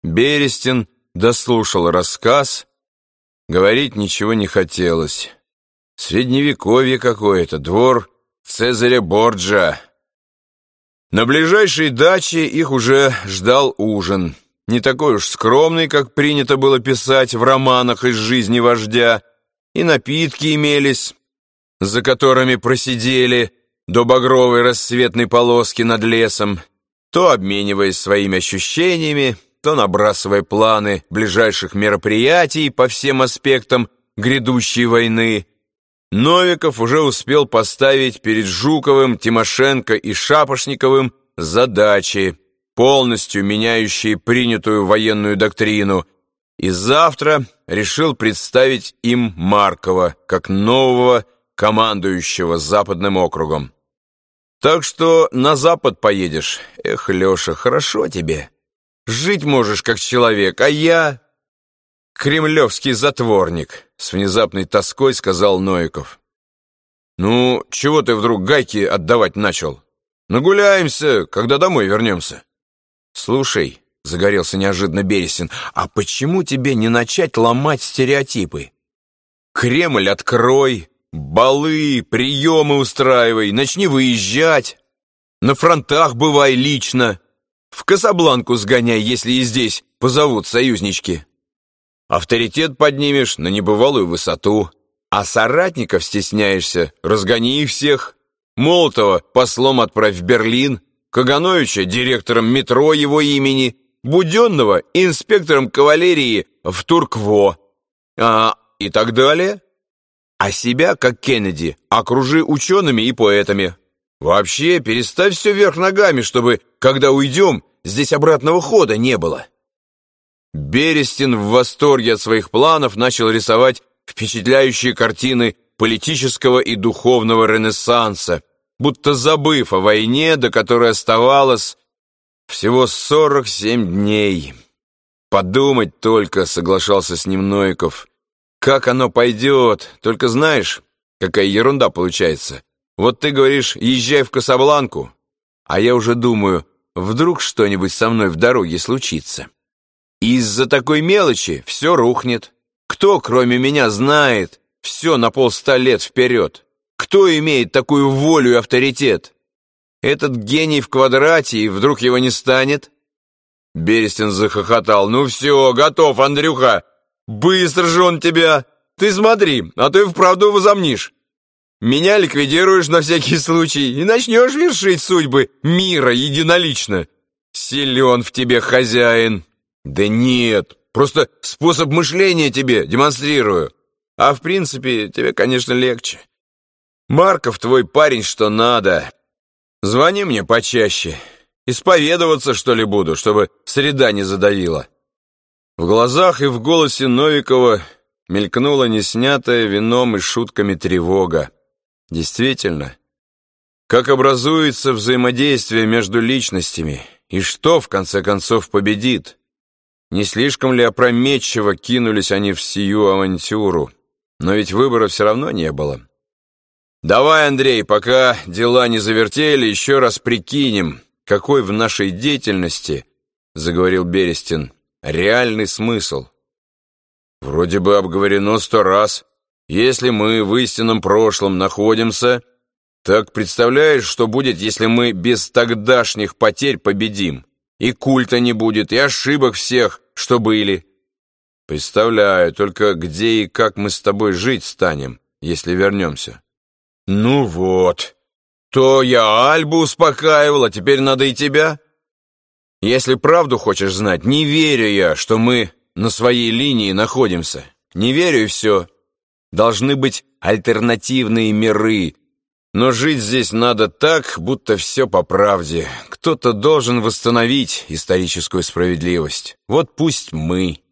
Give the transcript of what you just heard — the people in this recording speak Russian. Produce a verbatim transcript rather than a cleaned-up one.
Берестин дослушал рассказ. Говорить ничего не хотелось. Средневековье какое-то, двор Цезаря Борджа. На ближайшей даче их уже ждал ужин. Не такой уж скромный, как принято было писать в романах из жизни вождя. И напитки имелись, за которыми просидели до багровой рассветной полоски над лесом, то обмениваясь своими ощущениями, то набрасывая планы ближайших мероприятий по всем аспектам грядущей войны. Новиков уже успел поставить перед Жуковым, Тимошенко и Шапошниковым задачи, полностью меняющие принятую военную доктрину, и завтра решил представить им Маркова как нового командующего Западным округом. «Так что на Запад поедешь. Эх, Леша, хорошо тебе. Жить можешь как человек, а я кремлевский затворник», — с внезапной тоской сказал Новиков. «Ну, чего ты вдруг гайки отдавать начал? Нагуляемся, когда домой вернемся». «Слушай», — загорелся неожиданно Берестин, «а почему тебе не начать ломать стереотипы? Кремль открой, балы, приемы устраивай, начни выезжать. На фронтах бывай лично. В Касабланку сгоняй, если и здесь позовут союзнички. Авторитет поднимешь на небывалую высоту. А соратников стесняешься, разгони их всех. Молотова послом отправь в Берлин, Кагановича директором метро его имени, Буденного инспектором кавалерии в Туркво, а и так далее. А себя, как Кеннеди, окружи учеными и поэтами. Вообще, переставь все вверх ногами, чтобы, когда уйдем, здесь обратного хода не было». Берестин в восторге от своих планов начал рисовать впечатляющие картины политического и духовного ренессанса, будто забыв о войне, до которой оставалось всего сорок семь дней. «Подумать только», — соглашался с ним Новиков, — «как оно пойдет, только знаешь, какая ерунда получается. Вот ты говоришь, езжай в Касабланку, а я уже думаю, вдруг что-нибудь со мной в дороге случится. Из-за такой мелочи все рухнет. Кто, кроме меня, знает все на полста лет вперед? Кто имеет такую волю и авторитет? Этот гений в квадрате, и вдруг его не станет?» Берестин захохотал. «Ну все, готов, Андрюха. Быстро же он тебя. Ты смотри, а то и вправду возомнишь. Меня ликвидируешь на всякий случай и начнешь вершить судьбы мира единолично. Силен в тебе хозяин». «Да нет, просто способ мышления тебе демонстрирую. А в принципе, тебе, конечно, легче. Марков твой парень, что надо. Звони мне почаще. Исповедоваться, что ли, буду, чтобы среда не задавила». В глазах и в голосе Новикова мелькнула неснятая вином и шутками тревога. Действительно, как образуется взаимодействие между личностями, и что, в конце концов, победит? Не слишком ли опрометчиво кинулись они в сию авантюру? Но ведь выбора все равно не было. «Давай, Андрей, пока дела не завертели, еще раз прикинем, какой в нашей деятельности, — заговорил Берестин, — реальный смысл. Вроде бы обговорено сто раз. Если мы в истинном прошлом находимся, так представляешь, что будет, если мы без тогдашних потерь победим? И культа не будет, и ошибок всех, что были. Представляю, только где и как мы с тобой жить станем, если вернемся». «Ну вот, то я Альбу успокаивал, а теперь надо и тебя. Если правду хочешь знать, не верю я, что мы на своей линии находимся. Не верю, и все. Должны быть альтернативные миры. Но жить здесь надо так, будто все по правде. Кто-то должен восстановить историческую справедливость. Вот пусть мы».